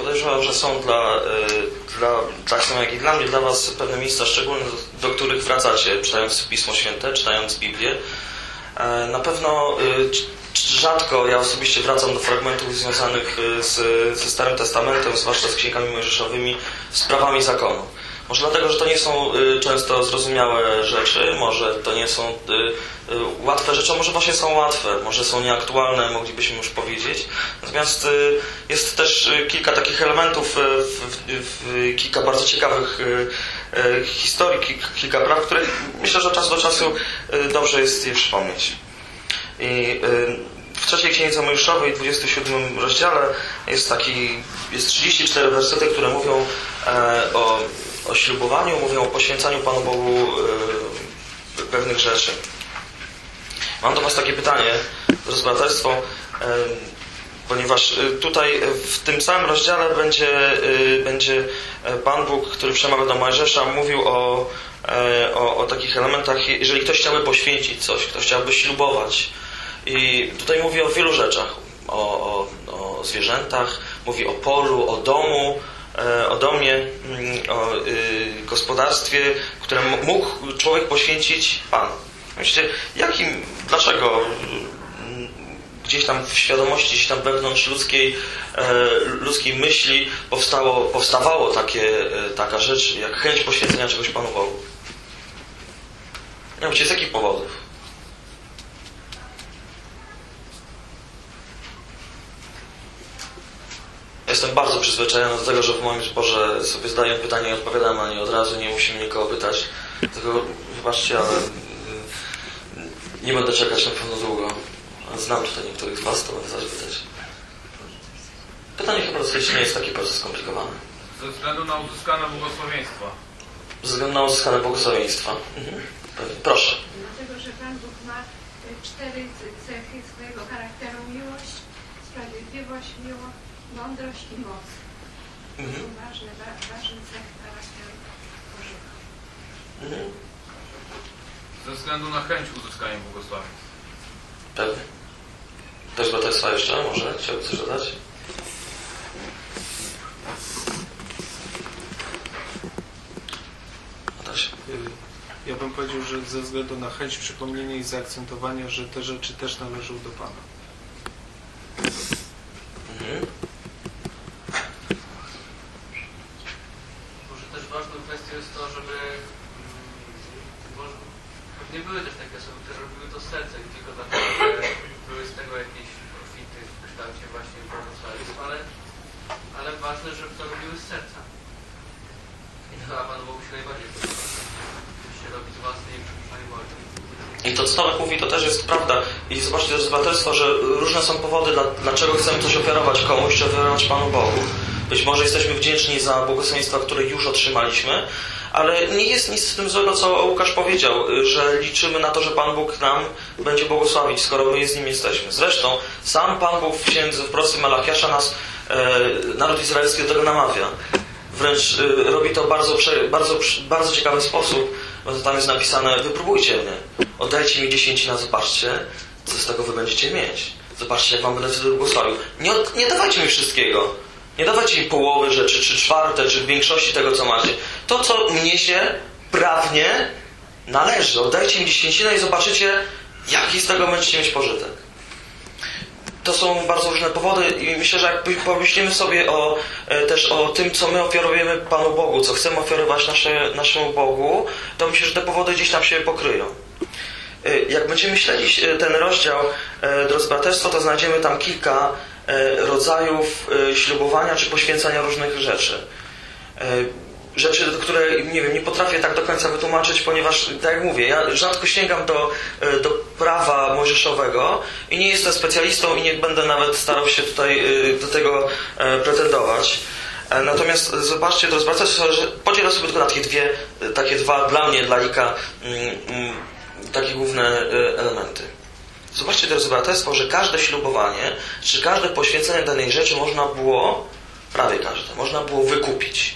podejrzewam, że są tak samo jak i dla mnie, dla was pewne miejsca szczególne, do których wracacie, czytając Pismo Święte, czytając Biblię. Na pewno rzadko ja osobiście wracam do fragmentów związanych ze Starym Testamentem, zwłaszcza z księgami mojżeszowymi, z prawami zakonu. Może dlatego, że to nie są często zrozumiałe rzeczy, może to nie są łatwe rzeczy, a może właśnie są łatwe, może są nieaktualne, moglibyśmy już powiedzieć. Natomiast jest też kilka takich elementów, kilka bardzo ciekawych historii, kilka praw, które myślę, że od czasu do czasu dobrze jest je przypomnieć. I w trzeciej księdze Mojżeszowej, 27 rozdziale jest 34 wersety, które mówią o ślubowaniu, mówią o poświęcaniu Panu Bogu pewnych rzeczy. Mam do was takie pytanie, drodzy braterstwo, ponieważ tutaj w tym samym rozdziale będzie Pan Bóg, który przemawiał do Mojżesza, mówił o takich elementach, jeżeli ktoś chciałby poświęcić coś, ktoś chciałby ślubować. I tutaj mówi o wielu rzeczach, o zwierzętach, mówi o polu, o domu, o domie, o gospodarstwie, które mógł człowiek poświęcić Panu. Myślicie, dlaczego gdzieś tam w świadomości, gdzieś tam wewnątrz ludzkiej myśli powstawało taka rzecz, jak chęć poświęcenia czegoś Panu Bogu? Nie wiem, z jakich powodów? Jestem bardzo przyzwyczajony do tego, że w moim zborze sobie zdaję pytanie i odpowiadam na nie od razu, nie musimy nikogo pytać. Dlatego wybaczcie, ale nie będę czekać na pewno długo. Znam tutaj niektórych z was, to będę zaś pytać. Pytanie chyba dosyć nie jest takie bardzo skomplikowane. Ze względu na uzyskane błogosławieństwa. Ze względu na uzyskane błogosławieństwa. Proszę. Dlatego, że Pan Bóg ma 4 cechy swojego charakteru: miłość, sprawiedliwość, mądrość i moc. To są ważne cechy charakteru Bożego. Ze względu na chęć uzyskania błogosławieństw. Pewnie. Też braterstwa jeszcze? Może? Chciałby coś dodać? Ja bym powiedział, że ze względu na chęć przypomnienia i zaakcentowania, że te rzeczy też należą do Pana. Może też ważną kwestią jest to, żeby nie były też takie osoby, które robiły to z serca i tylko dlatego, że były z tego jakieś profity w kształcie właśnie błogosławieństw, ale ważne, żeby to robiły z serca. I to chyba Panu Bogu się najbardziej podoba. Się robi z własnej i przypuszczania woli. I to, co Tomek mówi, to też jest prawda. I zobaczcie, to jest braterstwo, że różne są powody, dlaczego chcemy coś ofiarować komuś, czy ofiarować Panu Bogu. Być może jesteśmy wdzięczni za błogosławieństwa, które już otrzymaliśmy, ale nie jest nic w tym złego, co Łukasz powiedział, że liczymy na to, że Pan Bóg nam będzie błogosławić, skoro my z Nim jesteśmy. Zresztą sam Pan Bóg w księdze wprost Malachiasza nas, naród izraelski, do tego namawia. Wręcz robi to bardzo ciekawy sposób, bo tam jest napisane: wypróbujcie mnie, oddajcie mi 10, zobaczcie, co z tego wy będziecie mieć. Zobaczcie, jak wam będę wtedy błogosławił. Nie dawajcie mi wszystkiego. Nie dawajcie mi połowy rzeczy, czy czwarte, czy większości tego, co macie. To, co mnie się prawnie należy. Oddajcie mi 10 i zobaczycie, jaki z tego będziecie mieć pożytek. To są bardzo różne powody i myślę, że jak pomyślimy sobie też o tym, co my ofiarujemy Panu Bogu, co chcemy ofiarować naszemu Bogu, to myślę, że te powody gdzieś tam się pokryją. Jak będziemy śledzić ten rozdział, drodzy braterstwo, to znajdziemy tam kilka rodzajów ślubowania czy poświęcania różnych rzeczy. Rzeczy, które nie potrafię tak do końca wytłumaczyć, ponieważ, tak jak mówię, ja rzadko sięgam do prawa mojżeszowego i nie jestem specjalistą i nie będę nawet starał się tutaj do tego pretendować. Natomiast zobaczcie, drodzy braterstwo, że podzielę sobie tylko na takie dwa dla mnie, dla laika, takie główne elementy. Zobaczcie, drodzy braterstwo, że każde ślubowanie, czy każde poświęcenie danej rzeczy można było, prawie każde, można było wykupić.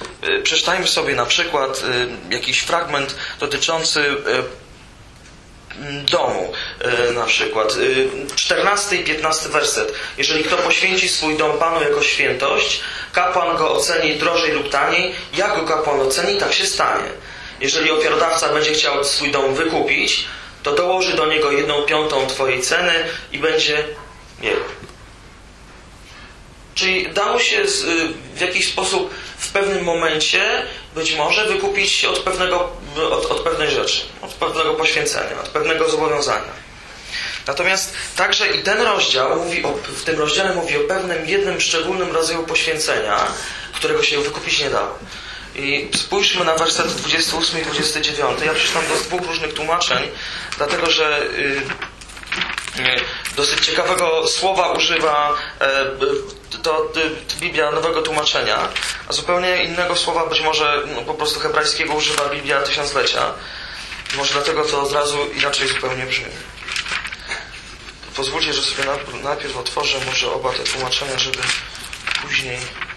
Przeczytajmy sobie na przykład jakiś fragment dotyczący domu na przykład. 14 i 15 werset. Jeżeli kto poświęci swój dom Panu jako świętość, kapłan go oceni drożej lub taniej. Jak go kapłan oceni, tak się stanie. Jeżeli ofiarodawca będzie chciał swój dom wykupić, to dołoży do niego 1/5 twojej ceny i będzie jego. Czyli dało się w jakiś sposób w pewnym momencie być może wykupić od pewnej rzeczy, od pewnego poświęcenia, od pewnego zobowiązania. Natomiast także i ten rozdział w tym rozdziale mówi o pewnym jednym szczególnym rodzaju poświęcenia, którego się wykupić nie dało. I spójrzmy na wersety 28 i 29. Ja przeczytam to z dwóch różnych tłumaczeń, dlatego że dosyć ciekawego słowa używa to Biblia Nowego Tłumaczenia, a zupełnie innego słowa, być może po prostu hebrajskiego, używa Biblia Tysiąclecia. Może dlatego to od razu inaczej zupełnie brzmi. Pozwólcie, że sobie najpierw otworzę może oba te tłumaczenia, żeby później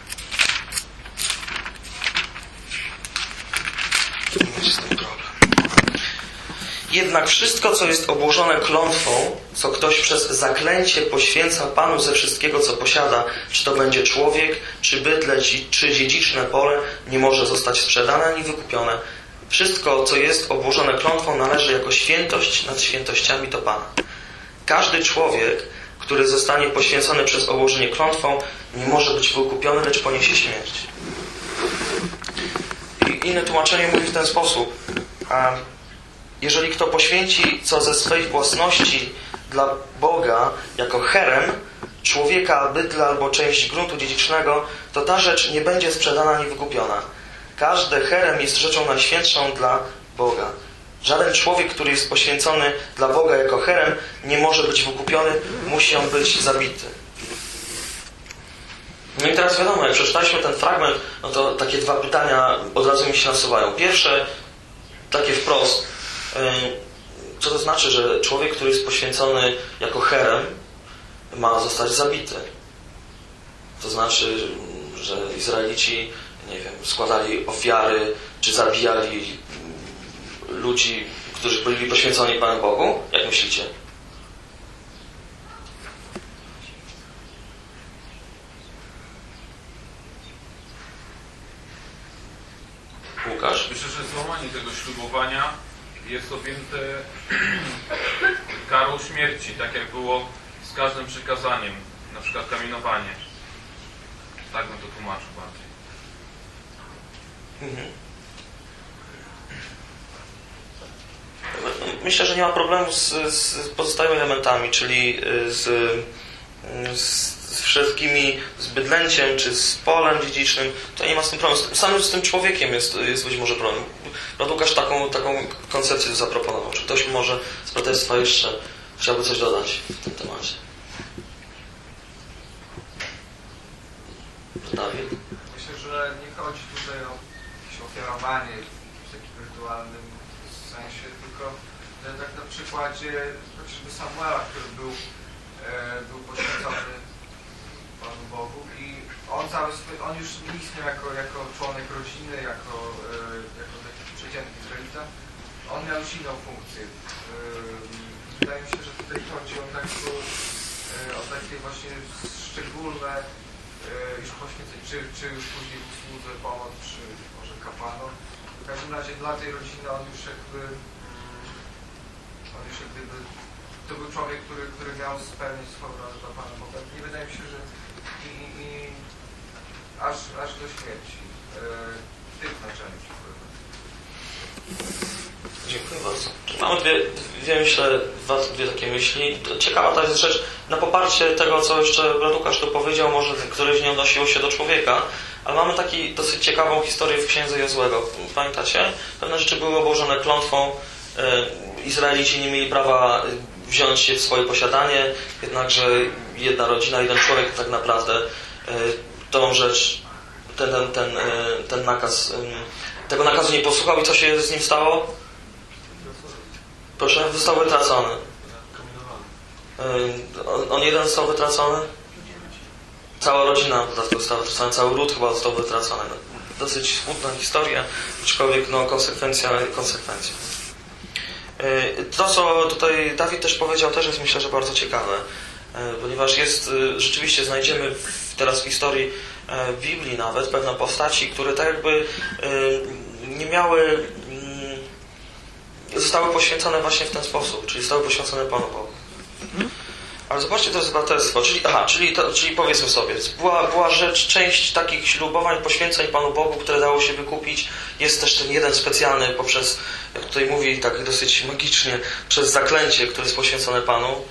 nie mieć z tym problem. Jednak wszystko, co jest obłożone klątwą, co ktoś przez zaklęcie poświęca Panu ze wszystkiego, co posiada, czy to będzie człowiek, czy bydlę, czy dziedziczne pole, nie może zostać sprzedane ani wykupione. Wszystko, co jest obłożone klątwą, należy jako świętość nad świętościami do Pana. Każdy człowiek, który zostanie poświęcony przez obłożenie klątwą, nie może być wykupiony, lecz poniesie śmierć. I inne tłumaczenie mówi w ten sposób. Jeżeli kto poświęci co ze swej własności dla Boga jako herem, człowieka, bydla albo część gruntu dziedzicznego, to ta rzecz nie będzie sprzedana ani wykupiona. Każdy herem jest rzeczą najświętszą dla Boga. Żaden człowiek, który jest poświęcony dla Boga jako herem, nie może być wykupiony, musi on być zabity. No i teraz wiadomo, jak przeczytaliśmy ten fragment, no to takie dwa pytania od razu mi się nasuwają. Pierwsze, takie wprost, co to znaczy, że człowiek, który jest poświęcony jako herem, ma zostać zabity? To znaczy, że Izraelici, nie wiem, składali ofiary, czy zabijali ludzi, którzy byli poświęconi Panu Bogu? Jak myślicie? Łukasz? Myślę, że złamanie tego ślubowania jest objęte karą śmierci, tak jak było z każdym przykazaniem, na przykład kamienowanie. Tak bym to tłumaczył bardziej. Myślę, że nie ma problemu z pozostałymi elementami, czyli z wszystkimi, z bydlęciem, czy z polem dziedzicznym. To nie ma z tym problemu. Samym z tym człowiekiem jest być może problem. Brat Łukasz taką koncepcję zaproponował. Czy ktoś może z braterstwa jeszcze chciałby coś dodać w tym temacie? Dawid? Myślę, że nie chodzi tutaj o jakieś ofiarowanie w takim rytualnym sensie, tylko tak na przykładzie chociażby Samuela, który był poświęcony Panu Bogu i on już nie istniał jako członek rodziny, jako taki przeciętny Izraelita. On miał już inną funkcję. Wydaje mi się, że tutaj chodzi o takie właśnie szczególne już poświęcenie, czy już później w słudze pomoc, czy może kapłanom. W każdym razie dla tej rodziny on już jakby to był człowiek, który miał spełnić swoją rolę dla Pana Boga. Nie wydaje mi się, że aż do śmierci w tym znaczeniu. Dziękuję bardzo. Mamy dwie takie myśli. Ciekawa ta jest rzecz, na poparcie tego, co jeszcze brat Łukasz tu powiedział, może któreś nie odnosiło się do człowieka, ale mamy taką dosyć ciekawą historię w Księdze Jozłego. Pamiętacie? Pewne rzeczy były obłożone klątwą. Izraelici nie mieli prawa wziąć się w swoje posiadanie, jednakże jedna rodzina, jeden człowiek tak naprawdę tą rzecz, ten nakaz, tego nakazu nie posłuchał i co się z nim stało? Proszę, został wytracony. On jeden został wytracony? Cała rodzina została wytracona, cały ród chyba został wytracony. Dosyć smutna historia, aczkolwiek konsekwencja. To, co tutaj Dawid też powiedział, też jest myślę, że bardzo ciekawe, ponieważ rzeczywiście znajdziemy teraz w historii Biblii nawet pewne postaci, które tak jakby nie miały, zostały poświęcone właśnie w ten sposób, czyli zostały poświęcone Panu Bogu. Ale zobaczcie, to jest braterstwo, czyli powiedzmy sobie, była część takich ślubowań, poświęceń Panu Bogu, które dało się wykupić. Jest też ten jeden specjalny poprzez, jak tutaj mówi tak dosyć magicznie, przez zaklęcie, które jest poświęcone Panu.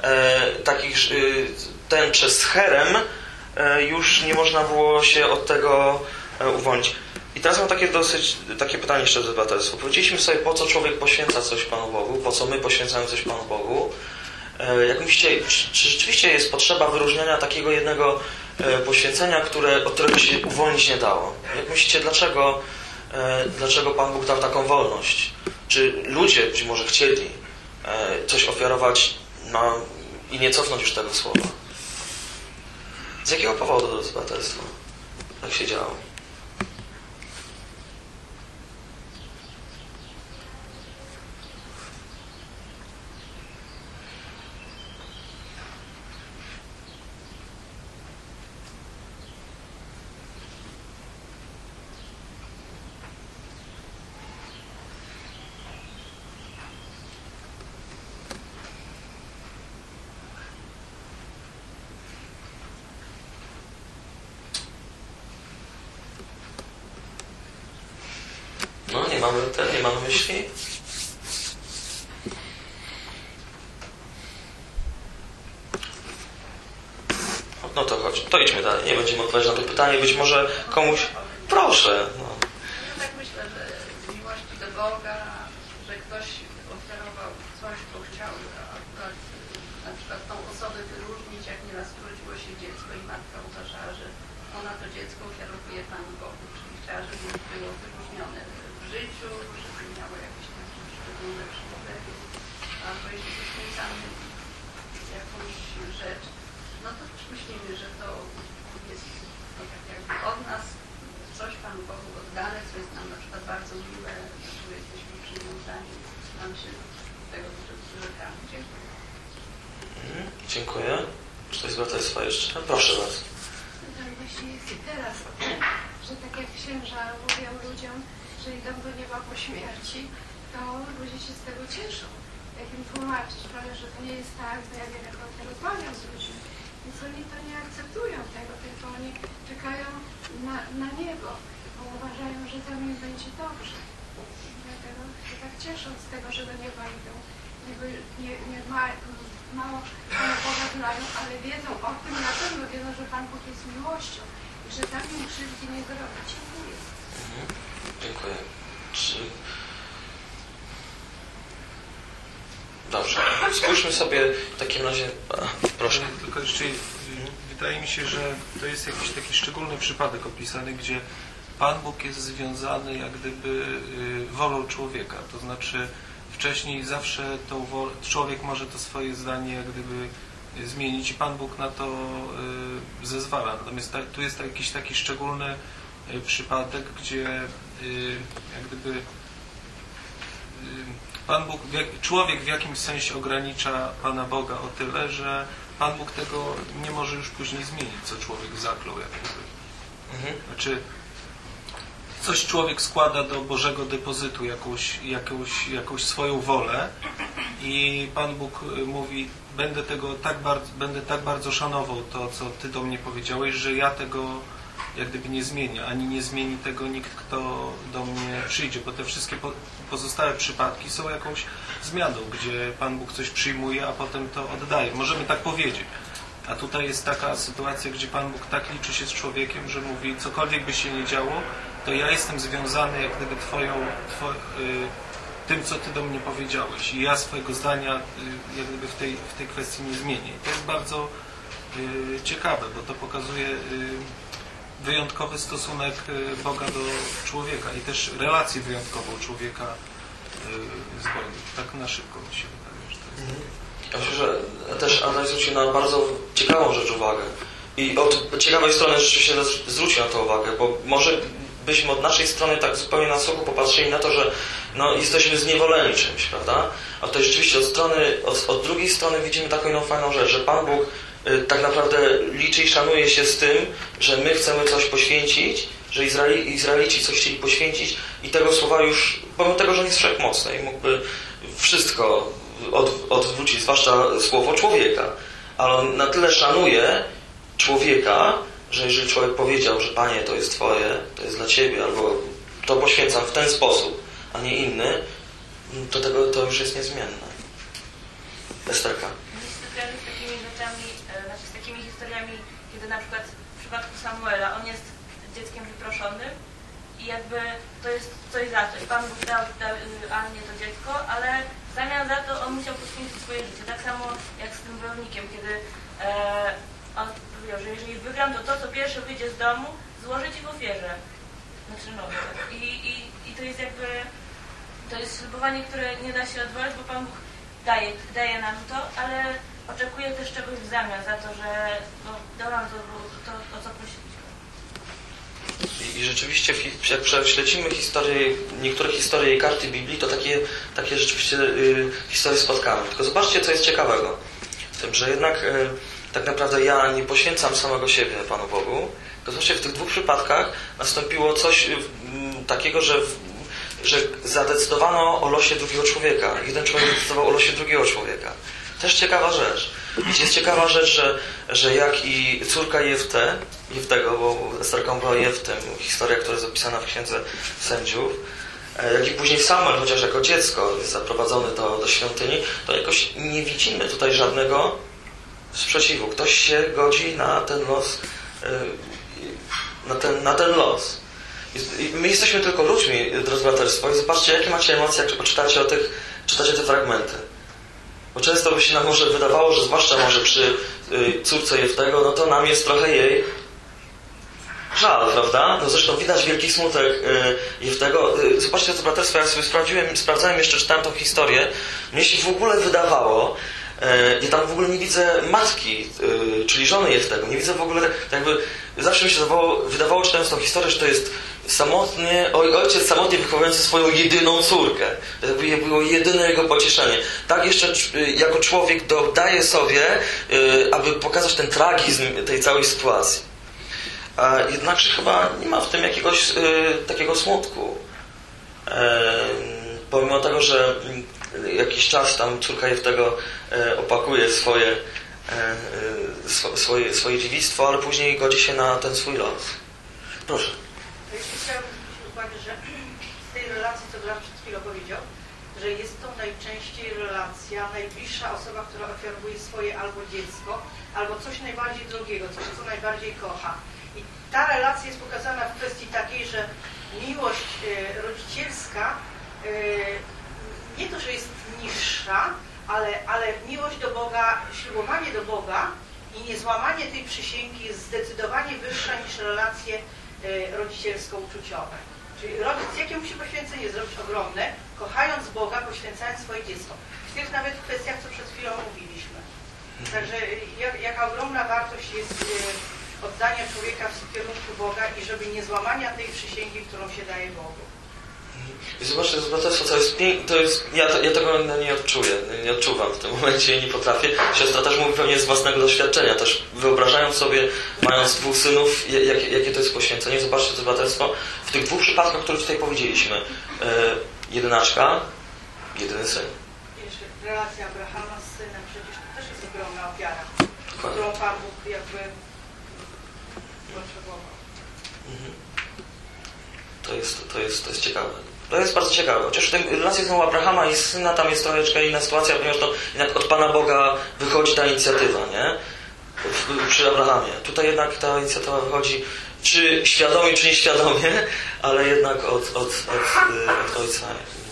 Ten przez cherem już nie można było się od tego uwolnić. I teraz mam takie pytanie jeszcze do braterstwa. Powiedzieliśmy sobie, po co człowiek poświęca coś Panu Bogu, po co my poświęcamy coś Panu Bogu. Jak myślicie, czy rzeczywiście jest potrzeba wyróżniania takiego jednego poświęcenia, od którego się uwolnić nie dało? Jak myślicie, dlaczego Pan Bóg dał taką wolność? Czy ludzie być może chcieli coś ofiarować i nie cofnąć już tego słowa? Z jakiego powodu to jest braterstwo? Tak się działo? No, nie mamy myśli? No to chodź, to idźmy dalej. Nie będziemy odpowiadać na to pytanie. Być może komuś... Proszę. No. Ja tak myślę, że z miłości do Boga, że ktoś oferował coś, bo chciał akurat na przykład tą osobę wyróżnić, jak nieraz urodziło się dziecko i matka uważała, że ona to dziecko ofiarowuje Panu Bogu, czyli chciała, żeby było wyróżnione w życiu, żeby miało jakieś takie szczególne przywilege, albo jeśli poświęcamy jakąś rzecz, no to też myślimy, że to jest tak jakby od nas coś Panu Bogu oddane, co jest nam na przykład bardzo miłe, do czego jesteśmy przywiązani, nam się tego wyrzekamy. Dziękuję. Dziękuję. Czy to jest braterstwo jeszcze? Proszę bardzo. Tak właśnie jest i teraz, że tak jak księża mówią ludziom, że idą do nieba po śmierci, to ludzie się z tego cieszą. Jak im tłumaczyć, prawda, że to nie jest tak, że ja wiele rozmawiam z ludźmi. Więc oni to nie akceptują tego, tylko oni czekają na niebo, bo uważają, że tam im będzie dobrze. Dlatego się tak cieszą z tego, że do nieba idą. Mało Pana Boga znają, ale wiedzą o tym, na pewno wiedzą, że Pan Bóg jest miłością i że tam im krzywdy nie zrobi. Dziękuję. Dziękuję. Dobrze. Spójrzmy sobie w takim razie... Proszę. Tylko jeszcze wydaje mi się, że to jest jakiś taki szczególny przypadek opisany, gdzie Pan Bóg jest związany jak gdyby wolą człowieka. To znaczy wcześniej zawsze człowiek może to swoje zdanie jak gdyby zmienić i Pan Bóg na to zezwala. Natomiast tu jest jakiś taki szczególny przypadek, gdzie jak gdyby Pan Bóg, człowiek w jakimś sensie ogranicza Pana Boga o tyle, że Pan Bóg tego nie może już później zmienić, co człowiek zaklął. Jak gdyby. Znaczy, coś człowiek składa do Bożego depozytu, jakąś swoją wolę i Pan Bóg mówi, będę tak bardzo szanował to, co Ty do mnie powiedziałeś, że ja tego jak gdyby nie zmienię, ani nie zmieni tego nikt, kto do mnie przyjdzie, bo te wszystkie pozostałe przypadki są jakąś zmianą, gdzie Pan Bóg coś przyjmuje, a potem to oddaje. Możemy tak powiedzieć. A tutaj jest taka sytuacja, gdzie Pan Bóg tak liczy się z człowiekiem, że mówi, cokolwiek by się nie działo, to ja jestem związany jak gdyby tym, co Ty do mnie powiedziałeś. I ja swojego zdania jak gdyby w tej kwestii nie zmienię. I to jest bardzo ciekawe, bo to pokazuje wyjątkowy stosunek Boga do człowieka i też relację wyjątkową człowieka z Bogiem. Tak na szybko mi się wydaje, że to jest Ja myślę, że też Andrzej zwrócił na bardzo ciekawą rzecz uwagę. I od ciekawej strony rzeczywiście zwrócił na to uwagę, bo może byśmy od naszej strony tak zupełnie na sucho popatrzyli na to, że no, jesteśmy zniewoleni czymś, prawda? A to rzeczywiście od drugiej strony widzimy taką inną fajną rzecz, że Pan Bóg tak naprawdę liczy i szanuje się z tym, że my chcemy coś poświęcić, że Izraelici coś chcieli poświęcić i tego słowa już, pomimo tego, że on jest wszechmocny i mógłby wszystko odwrócić, zwłaszcza słowo człowieka. Ale on na tyle szanuje człowieka, że jeżeli człowiek powiedział, że Panie, to jest Twoje, to jest dla Ciebie, albo to poświęcam w ten sposób, a nie inny, to już jest niezmienne. Esterka. Spotkałem z takimi rzeczami, z takimi historiami, kiedy na przykład w przypadku Samuela, on jest dzieckiem wyproszonym i jakby to jest coś za coś. Pan Bóg dał Annie to dziecko, ale w zamian za to on musiał poświęcić swoje życie. Tak samo jak z tym wojownikiem, kiedy on powiedział, że jeżeli wygram, to co pierwsze wyjdzie z domu, złożę Ci w ofierze. Znaczy no, i to jest jakby, to jest ślubowanie, które nie da się odwołać, bo Pan Bóg daje nam to, ale oczekuje też czegoś w zamian za to, że no, dał nam to, o co prosiliśmy. I rzeczywiście, jak prześledzimy niektóre historie i karty Biblii, to takie rzeczywiście historie spotkamy. Tylko zobaczcie, co jest ciekawego w tym, że jednak tak naprawdę ja nie poświęcam samego siebie Panu Bogu, tylko zobaczcie, w tych dwóch przypadkach nastąpiło coś takiego, że zadecydowano o losie drugiego człowieka. Jeden człowiek decydował o losie drugiego człowieka. Też ciekawa rzecz. Jest ciekawa rzecz, że jak i córka Jeftego, bo Esterką była Jeftem, historia, która jest zapisana w Księdze Sędziów, jak i później Samuel, chociaż jako dziecko jest zaprowadzony do świątyni, to jakoś nie widzimy tutaj żadnego sprzeciwu. Ktoś się godzi na ten los, na ten los. My jesteśmy tylko ludźmi, drodzy braterstwo, i zobaczcie, jakie macie emocje, jak czytacie te fragmenty. Bo często by się nam może wydawało, że zwłaszcza może przy córce Jeftego, no to nam jest trochę jej żal, prawda? No zresztą widać wielki smutek Jeftego. Zobaczcie, co braterstwo, ja sobie sprawdzałem jeszcze, czytałem tą historię. Mnie się w ogóle wydawało, ja tam w ogóle nie widzę matki, czyli żony Jeftego. Nie widzę w ogóle, jakby zawsze mi się wydawało, czytając tą historię, że to jest ojciec samotnie wychowujący swoją jedyną córkę. To jakby było jedyne jego pocieszenie. Tak jeszcze jako człowiek dodaje sobie, aby pokazać ten tragizm tej całej sytuacji. A jednakże chyba nie ma w tym jakiegoś takiego smutku. Pomimo tego, że jakiś czas tam córka Jeftego opakuje swoje dziewictwo, ale później godzi się na ten swój los. Proszę. Jeszcze chciałabym zwrócić uwagę, że z tej relacji, co Bram przed chwilą powiedział, że jest to najczęściej relacja, najbliższa osoba, która ofiaruje swoje albo dziecko, albo coś najbardziej drogiego, coś, co najbardziej kocha. I ta relacja jest pokazana w kwestii takiej, że miłość rodzicielska nie to, że jest niższa, ale miłość do Boga, ślubowanie do Boga i niezłamanie tej przysięgi jest zdecydowanie wyższa niż relacje rodzicielsko-uczuciowe. Czyli rodzic, jakie musi poświęcenie zrobić ogromne, kochając Boga, poświęcając swoje dziecko. W tych nawet kwestiach, co przed chwilą mówiliśmy. Także jaka ogromna wartość jest oddania człowieka w kierunku Boga i żeby nie złamania tej przysięgi, którą się daje Bogu. I zobaczcie, co jest ja tego nie odczuję, nie odczuwam w tym momencie i nie potrafię. Siostra też mówi pewnie z własnego doświadczenia, też wyobrażając sobie, mając dwóch synów, jakie to jest poświęcenie. Zobaczcie, to braterstwo, w tych dwóch przypadkach, o których tutaj powiedzieliśmy. Jedynaczka, jedyny syn. Jeszcze relacja Abrahama z synem, przecież to też jest ogromna ofiara, którą Pan Bóg jakby potrzebował. To jest ciekawe. To jest bardzo ciekawe. Chociaż w tej relacji z Abrahama i syna tam jest troszeczkę inna sytuacja, ponieważ to jednak od Pana Boga wychodzi ta inicjatywa, nie? Przy Abrahamie. Tutaj jednak ta inicjatywa wychodzi, czy świadomie, czy nieświadomie, ale jednak od ojca.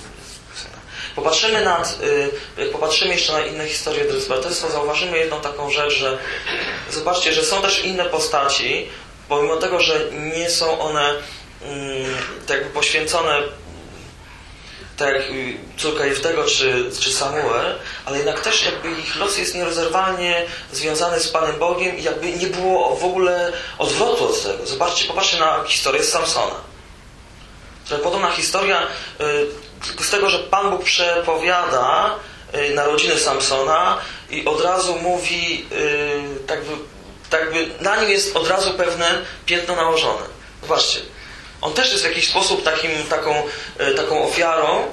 Jak popatrzymy jeszcze na inne historie drodzy braterstwa, zauważymy jedną taką rzecz, że zobaczcie, że są też inne postaci, pomimo tego, że nie są one tak jakby poświęcone, tak jak córka Jeftego czy Samuel, ale jednak też jakby ich los jest nierozerwalnie związany z Panem Bogiem i jakby nie było w ogóle odwrotu od tego. Zobaczcie, popatrzcie na historię z Samsona. podobna historia z tego, że Pan Bóg przepowiada narodziny Samsona i od razu mówi, tak by na nim jest od razu pewne piętno nałożone. Zobaczcie, on też jest w jakiś sposób taką ofiarą,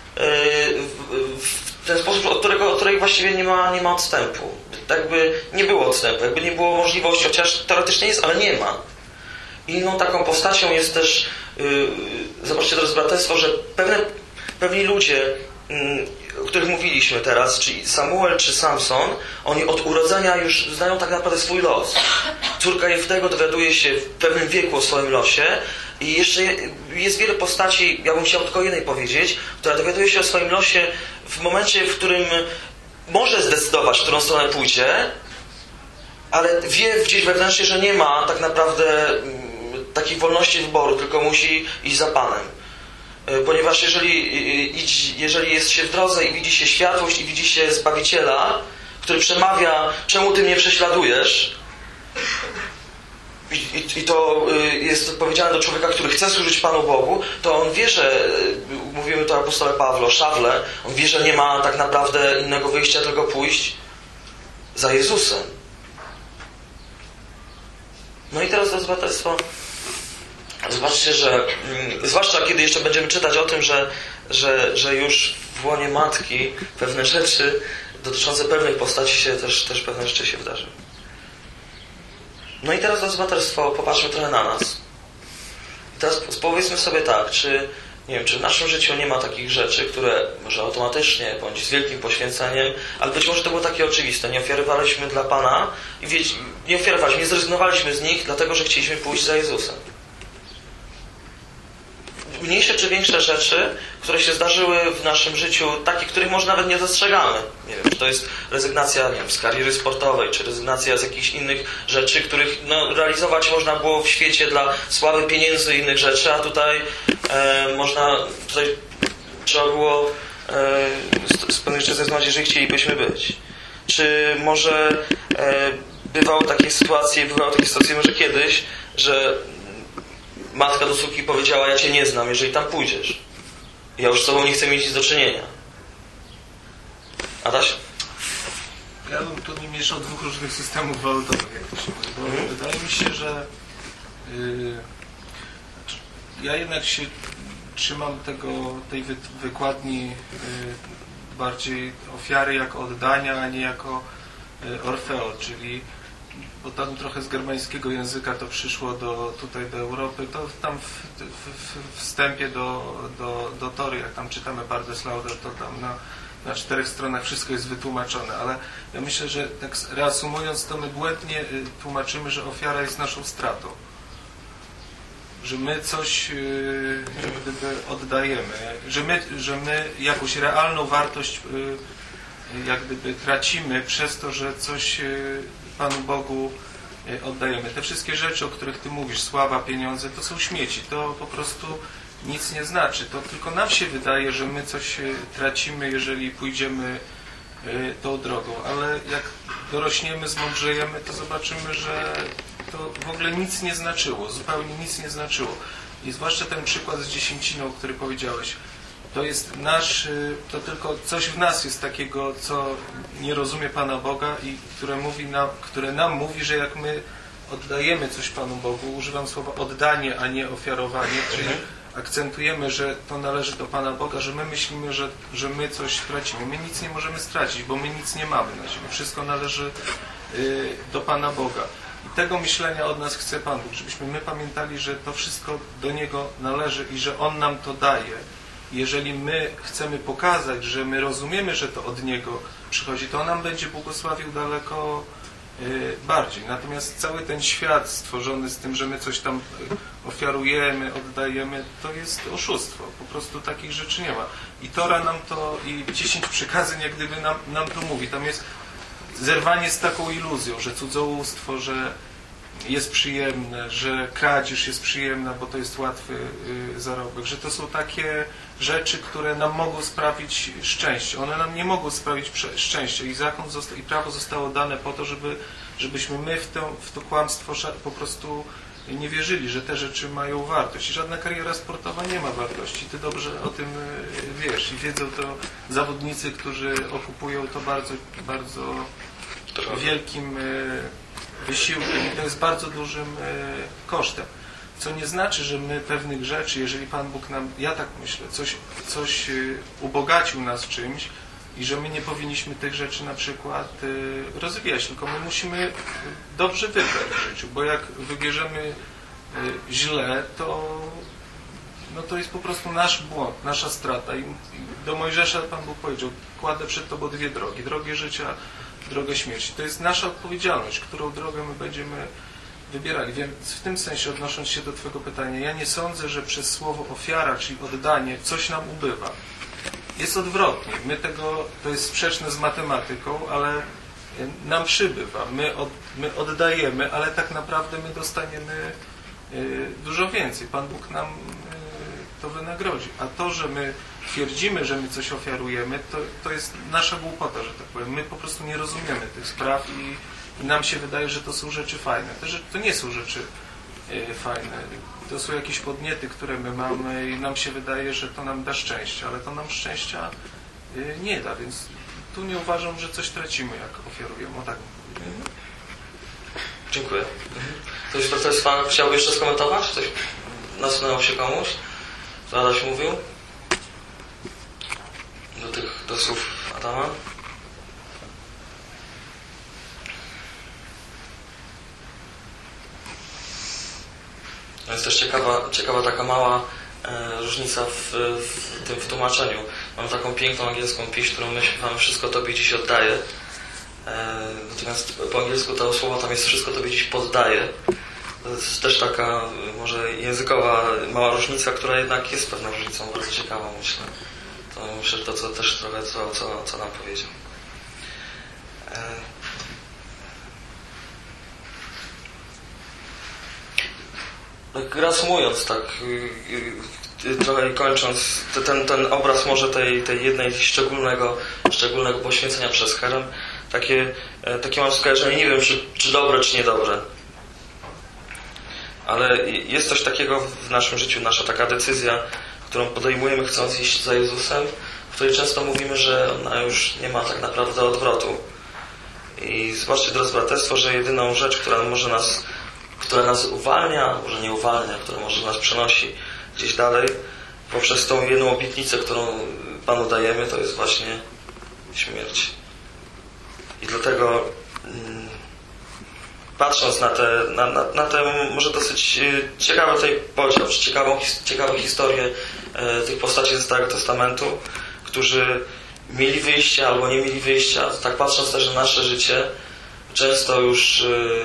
w ten sposób, od której właściwie nie ma odstępu. Tak by nie było odstępu, jakby nie było możliwości, chociaż teoretycznie jest, ale nie ma. Inną taką postacią jest też, zobaczcie, drodzy braterstwo, że pewni ludzie, o których mówiliśmy teraz, czyli Samuel czy Samson, oni od urodzenia już znają tak naprawdę swój los. Córka Jeftego dowiaduje się w pewnym wieku o swoim losie i jeszcze jest wiele postaci, ja bym chciał tylko jednej powiedzieć, która dowiaduje się o swoim losie w momencie, w którym może zdecydować, w którą stronę pójdzie, ale wie gdzieś wewnętrznie, że nie ma tak naprawdę takiej wolności wyboru, tylko musi iść za Panem. Ponieważ jeżeli jest się w drodze i widzi się światłość i widzi się Zbawiciela, który przemawia, czemu Ty mnie prześladujesz, i to jest powiedziane do człowieka, który chce służyć Panu Bogu, to on wie, że, mówimy to apostole Pawle, Szawle, on wie, że nie ma tak naprawdę innego wyjścia, tylko pójść za Jezusem. No i teraz, drodzy braterstwo, zobaczcie, że zwłaszcza kiedy jeszcze będziemy czytać o tym, że już w łonie matki pewne rzeczy dotyczące pewnych postaci się też pewne rzeczy się wydarzy. No i teraz, drodzy braterstwo, popatrzmy trochę na nas. Teraz powiedzmy sobie tak, czy w naszym życiu nie ma takich rzeczy, które może automatycznie, bądź z wielkim poświęceniem, ale być może to było takie oczywiste. Nie ofiarowaliśmy dla Pana i nie zrezygnowaliśmy z nich, dlatego że chcieliśmy pójść za Jezusem. Mniejsze czy większe rzeczy, które się zdarzyły w naszym życiu, takie, których może nawet nie dostrzegamy. Nie wiem, czy to jest rezygnacja z kariery sportowej, czy rezygnacja z jakichś innych rzeczy, których realizować można było w świecie dla sławy, pieniędzy i innych rzeczy, a tutaj trzeba było z pewnych rzeczy zrezygnować, jeżeli chcielibyśmy być. Czy może bywały takie sytuacje może kiedyś, że matka do córki powiedziała: ja Cię nie znam, jeżeli tam pójdziesz. Ja już z Tobą nie chcę mieć nic do czynienia. Adaś? Ja bym tu nie mieszał dwóch różnych systemów walutowych, jak to się mówi. Bo wydaje mi się, że ja jednak się trzymam tej wykładni bardziej ofiary jako oddania, a nie jako Orfeo, czyli bo tam trochę z germańskiego języka to przyszło tutaj do Europy, to tam w wstępie do Tory, jak tam czytamy Pardes Lauder, to tam na 4 stronach wszystko jest wytłumaczone, ale ja myślę, że tak reasumując, to my błędnie tłumaczymy, że ofiara jest naszą stratą. Że my coś jak gdyby oddajemy, że my jakąś realną wartość jak gdyby tracimy przez to, że coś Panu Bogu oddajemy. Te wszystkie rzeczy, o których Ty mówisz, sława, pieniądze, to są śmieci. To po prostu nic nie znaczy. To tylko nam się wydaje, że my coś tracimy, jeżeli pójdziemy tą drogą. Ale jak dorośniemy, zmądrzejemy, to zobaczymy, że to w ogóle nic nie znaczyło. Zupełnie nic nie znaczyło. I zwłaszcza ten przykład z dziesięciną, który powiedziałeś. To jest to tylko coś w nas jest takiego, co nie rozumie Pana Boga i które nam mówi, że jak my oddajemy coś Panu Bogu, używam słowa oddanie, a nie ofiarowanie, czyli akcentujemy, że to należy do Pana Boga, że my myślimy, że my coś tracimy. My nic nie możemy stracić, bo my nic nie mamy na ziemi. Wszystko należy do Pana Boga. I tego myślenia od nas chce Pan Bóg, żebyśmy my pamiętali, że to wszystko do Niego należy i że On nam to daje. Jeżeli my chcemy pokazać, że my rozumiemy, że to od Niego przychodzi, to On nam będzie błogosławił daleko bardziej. Natomiast cały ten świat stworzony z tym, że my coś tam ofiarujemy, oddajemy, to jest oszustwo. Po prostu takich rzeczy nie ma. I Tora nam to, i 10 przykazań jak gdyby nam to mówi. Tam jest zerwanie z taką iluzją, że cudzołóstwo, że jest przyjemne, że kradzież jest przyjemna, bo to jest łatwy zarobek, że to są takie rzeczy, które nam mogą sprawić szczęście. One nam nie mogą sprawić szczęścia i zakon i prawo zostało dane po to, żebyśmy my w to kłamstwo po prostu nie wierzyli, że te rzeczy mają wartość. I żadna kariera sportowa nie ma wartości. Ty dobrze o tym wiesz i wiedzą to zawodnicy, którzy okupują to bardzo, bardzo wielkim wysiłkiem i to jest bardzo dużym kosztem. Co nie znaczy, że my pewnych rzeczy, jeżeli Pan Bóg nam, ja tak myślę, coś ubogacił nas czymś i że my nie powinniśmy tych rzeczy na przykład rozwijać, tylko my musimy dobrze wybrać w życiu, bo jak wybierzemy źle, to jest po prostu nasz błąd, nasza strata. I do Mojżesza Pan Bóg powiedział, kładę przed Tobą dwie drogi, drogę życia, drogę śmierci. To jest nasza odpowiedzialność, którą drogę my będziemy wybierali. Więc w tym sensie, odnosząc się do Twojego pytania, ja nie sądzę, że przez słowo ofiara, czyli oddanie, coś nam ubywa. Jest odwrotnie. To jest sprzeczne z matematyką, ale nam przybywa. My oddajemy, ale tak naprawdę my dostaniemy dużo więcej. Pan Bóg nam to wynagrodzi. A to, że my twierdzimy, że my coś ofiarujemy, to jest nasza głupota, że tak powiem. My po prostu nie rozumiemy tych spraw i nam się wydaje, że to są rzeczy fajne. To nie są rzeczy fajne. To są jakieś podniety, które my mamy i nam się wydaje, że to nam da szczęście, ale to nam szczęścia nie da, więc tu nie uważam, że coś tracimy, jak ofiarujemy. O tak. Dziękuję. Ktoś z Pana chciałby jeszcze skomentować? Coś nasunęło się komuś? Co Adaś mówił? Do słów Adama? To jest też ciekawa taka mała różnica w tym tłumaczeniu. Mam taką piękną angielską pieśń, którą myślałem, wszystko Tobie dziś oddaję. Natomiast po angielsku to słowo tam jest wszystko Tobie dziś poddaję. To jest też taka może językowa mała różnica, która jednak jest pewną różnicą bardzo ciekawą, myślę. To myślę, że to też trochę co nam powiedział. Tak reasumując, tak trochę kończąc, ten obraz może tej jednej szczególnego poświęcenia przez Herem, takie mam skojarzenie, nie wiem czy dobre, czy niedobre. Ale jest coś takiego w naszym życiu, nasza taka decyzja, którą podejmujemy chcąc iść za Jezusem, w której często mówimy, że ona już nie ma tak naprawdę odwrotu. I zobaczcie, drodzy braterstwo, że jedyną rzecz, która nas uwalnia, może nie uwalnia, która może nas przenosi gdzieś dalej, poprzez tą jedną obietnicę, którą Panu dajemy, to jest właśnie śmierć. I dlatego patrząc na te może dosyć ciekawe tutaj podział, czy ciekawe historie tych postaci ze Starego Testamentu, którzy mieli wyjście albo nie mieli wyjścia, tak patrząc też na nasze życie, często już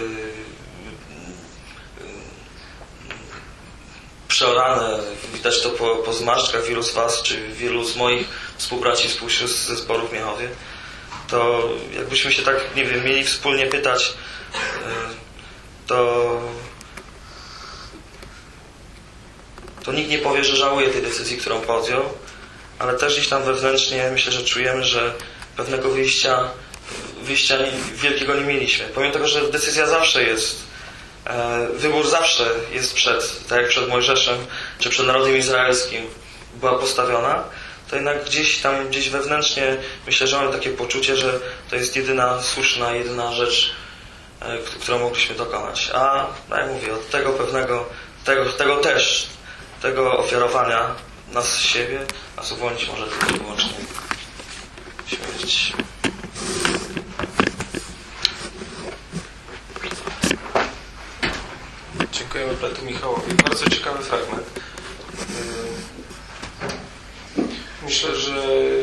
przeorane, widać to po zmarszczkach wielu z Was, czy wielu z moich współbraci i współsióstr ze zboru w Miechowie, to jakbyśmy się tak, nie wiem, mieli wspólnie pytać, to nikt nie powie, że żałuje tej decyzji, którą podjął, ale też gdzieś tam wewnętrznie myślę, że czujemy, że pewnego wyjścia wielkiego nie mieliśmy. Pomimo tego, że decyzja zawsze jest, wybór zawsze jest tak jak przed Mojżeszem, czy przed narodem izraelskim była postawiona, to jednak gdzieś wewnętrznie myślę, że mamy takie poczucie, że to jest jedyna słuszna, jedyna rzecz, którą mogliśmy dokonać. A, jak mówię, od tego pewnego, tego ofiarowania nas z siebie, nas uwolnić może tylko i wyłącznie śmierć. Dziękujemy bratu Michałowi. Bardzo ciekawy fragment. Myślę, że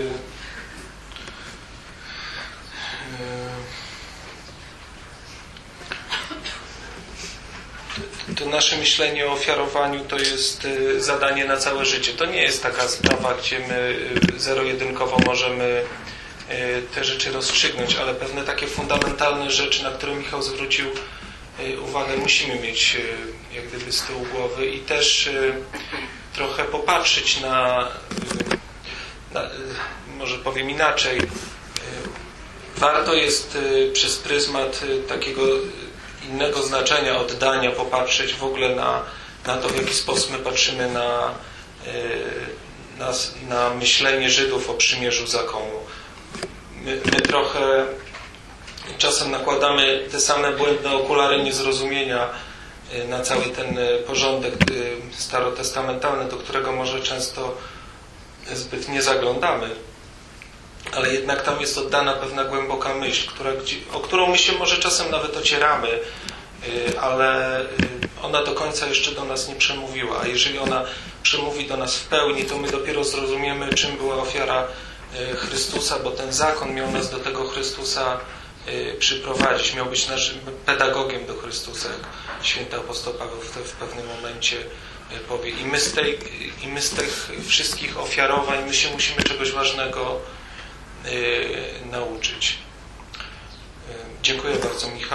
to nasze myślenie o ofiarowaniu to jest zadanie na całe życie. To nie jest taka sprawa, gdzie my zero-jedynkowo możemy te rzeczy rozstrzygnąć, ale pewne takie fundamentalne rzeczy, na które Michał zwrócił uwagę, musimy mieć jak gdyby z tyłu głowy i też trochę popatrzeć na może powiem inaczej, warto jest przez pryzmat takiego innego znaczenia oddania popatrzeć w ogóle na to, w jaki sposób my patrzymy na myślenie Żydów o przymierzu zakonu. My trochę czasem nakładamy te same błędne okulary niezrozumienia na cały ten porządek starotestamentalny, do którego może często zbyt nie zaglądamy. Ale jednak tam jest oddana pewna głęboka myśl, o którą my się może czasem nawet ocieramy, ale ona do końca jeszcze do nas nie przemówiła. A jeżeli ona przemówi do nas w pełni, to my dopiero zrozumiemy, czym była ofiara Chrystusa, bo ten zakon miał nas do tego Chrystusa przyprowadzić. Miał być naszym pedagogiem do Chrystusa, jak święty apostoł Paweł w pewnym momencie powie. I my z tych wszystkich ofiarowań, my się musimy czegoś ważnego nauczyć. Dziękuję bardzo, Michał.